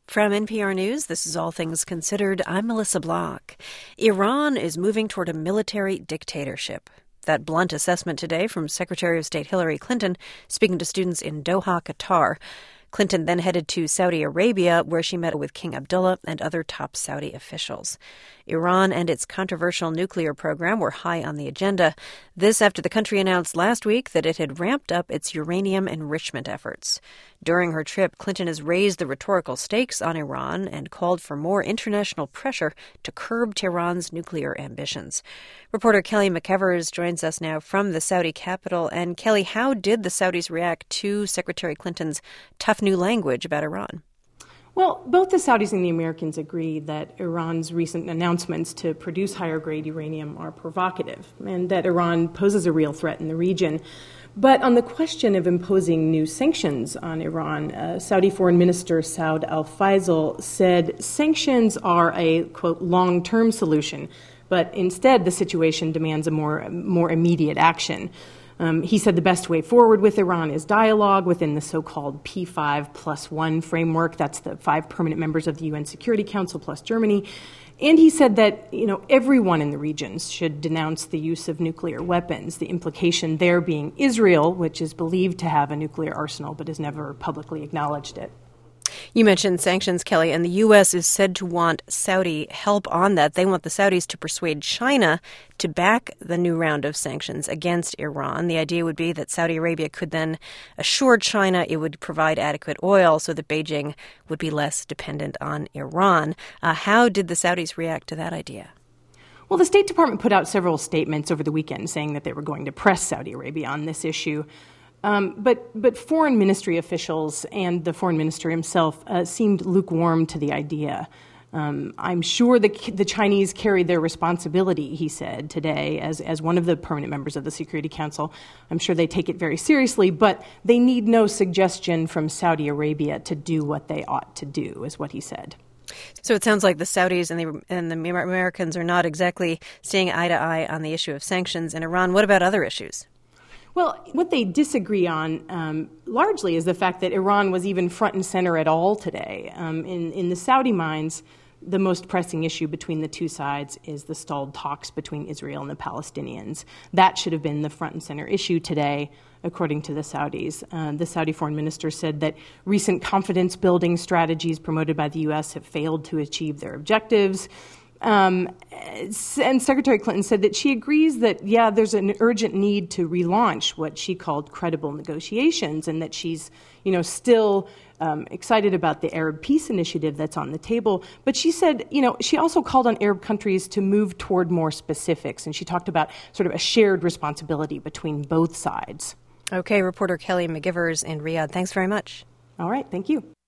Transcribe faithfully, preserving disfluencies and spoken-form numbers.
From N P R News, this is All Things Considered. I'm Melissa Block. Iran is moving toward a military dictatorship. That blunt assessment today from Secretary of State Hillary Clinton speaking to students in Doha, Qatar. Clinton then headed to Saudi Arabia, where she met with King Abdullah and other top Saudi officials. Iran and its controversial nuclear program were high on the agenda. This after the country announced last week that it had ramped up its uranium enrichment efforts. During her trip, Clinton has raised the rhetorical stakes on Iran and called for more international pressure to curb Tehran's nuclear ambitions. Reporter Kelly McEvers joins us now from the Saudi capital. And Kelly, how did the Saudis react to Secretary Clinton's tough new language about Iran? Well, both the Saudis and the Americans agree that Iran's recent announcements to produce higher-grade uranium are provocative and that Iran poses a real threat in the region. But on the question of imposing new sanctions on Iran, uh, Saudi Foreign Minister Saud al-Faisal said sanctions are a, quote, long-term solution, but instead the situation demands a more, more immediate action. Um, he said the best way forward with Iran is dialogue within the so-called P five plus one framework. That's the five permanent members of the U N Security Council plus Germany. And he said that, you know, everyone in the region should denounce the use of nuclear weapons, the implication there being Israel, which is believed to have a nuclear arsenal but has never publicly acknowledged it. You mentioned sanctions, Kelly, and the U S is said to want Saudi help on that. They want the Saudis to persuade China to back the new round of sanctions against Iran. The idea would be that Saudi Arabia could then assure China it would provide adequate oil so that Beijing would be less dependent on Iran. Uh, how did the Saudis react to that idea? Well, the State Department put out several statements over the weekend saying that they were going to press Saudi Arabia on this issue. Um, but but foreign ministry officials and the foreign minister himself uh, seemed lukewarm to the idea. Um, I'm sure the the Chinese carried their responsibility, he said today, as, as one of the permanent members of the Security Council. I'm sure they take it very seriously, but they need no suggestion from Saudi Arabia to do what they ought to do, is what he said. So it sounds like the Saudis and the and the Americans are not exactly staying eye to eye on the issue of sanctions in Iran. What about other issues? Well, what they disagree on um, largely is the fact that Iran was even front and center at all today. Um, in, in the Saudi minds, the most pressing issue between the two sides is the stalled talks between Israel and the Palestinians. That should have been the front and center issue today, according to the Saudis. Uh, the Saudi foreign minister said that recent confidence-building strategies promoted by the U S have failed to achieve their objectives. Um, and Secretary Clinton said that she agrees that, yeah, there's an urgent need to relaunch what she called credible negotiations, and that she's, you know, still um, excited about the Arab Peace Initiative that's on the table. But she said, you know, she also called on Arab countries to move toward more specifics, and she talked about sort of a shared responsibility between both sides. Okay, reporter Kelly McEvers in Riyadh. Thanks very much. All right, thank you.